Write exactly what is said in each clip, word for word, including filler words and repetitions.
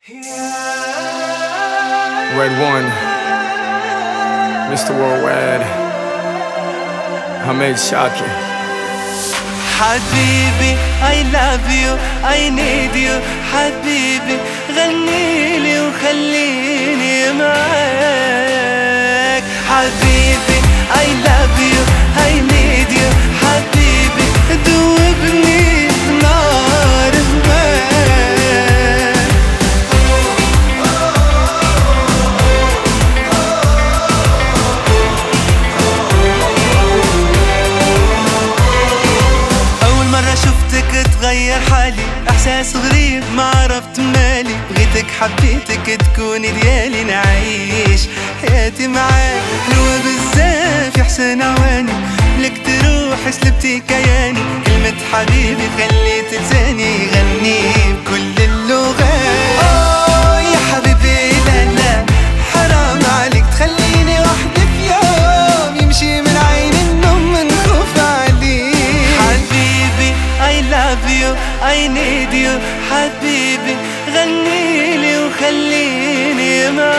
Red One, Mister Worldwide, Hamed Shakir. حبيبي I love you I need you حبيبي غنيلي وخليني معاك. حبيبي I love you I need you حبيبي دوبني بنار هواك. أول مرة شفتك تغير حالي، إحساس غريب ما عرفت مالي، بغيتك حبيتك تكوني ديالي، نعيش حياتي معاك حلوة بزاف يا حسن عواني، لك تروح سلبتي كياني، كلمة حبيبي خليت لساني يغني بكل اللغات. أوه يا حبيبي لا لا حرام عليك تخليني وحدي في يوم يمشي من عين النوم من خوف عليك. حبيبي I love you I need you حبيبي غنيلي وخليني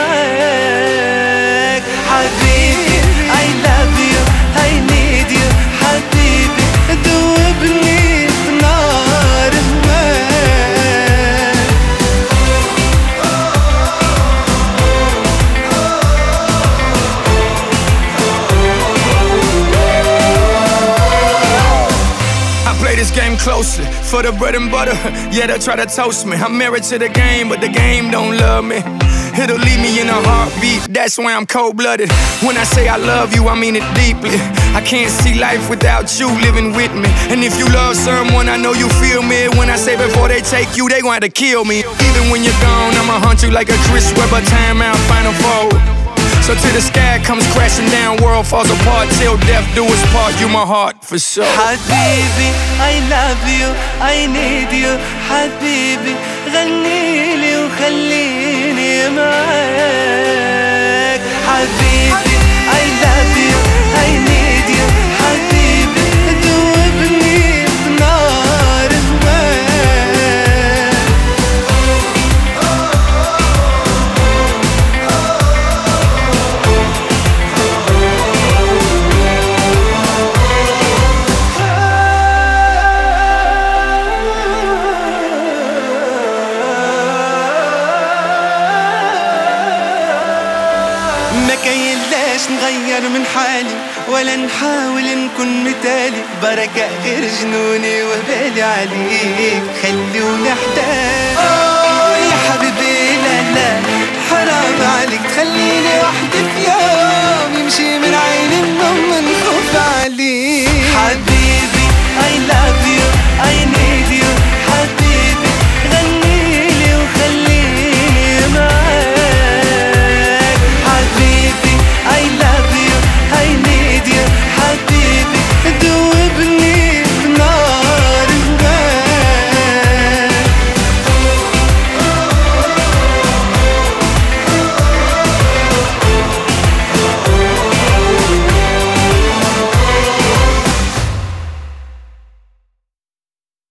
معاك. حبيبي I love you I need you حبيبي دوبني بنار هواك. I play this game closely for the bread and butter. Yeah, they try to toast me. I'm married to the game, but the game don't love me. It'll leave me in a heartbeat, that's why I'm cold-blooded. When I say I love you, I mean it deeply. I can't see life without you living with me. And if you love someone, I know you feel me. When I say before they take you, they gon' have to kill me. Even when you're gone, I'ma hunt you like a Chris Webber timeout final four. So till the sky comes crashing down, world falls apart, till death do us part, you my heart for sure. حبيبي I love you I need you حبيبي غنيلي وخليني معاك. حبيبي I love you I need you حبيبي دوبني بنار هواك. ما كاينلاش نغير من حالي ولا نحاول نكون مثالي، بركة غير جنوني وبالي عليك خلوني احتاج.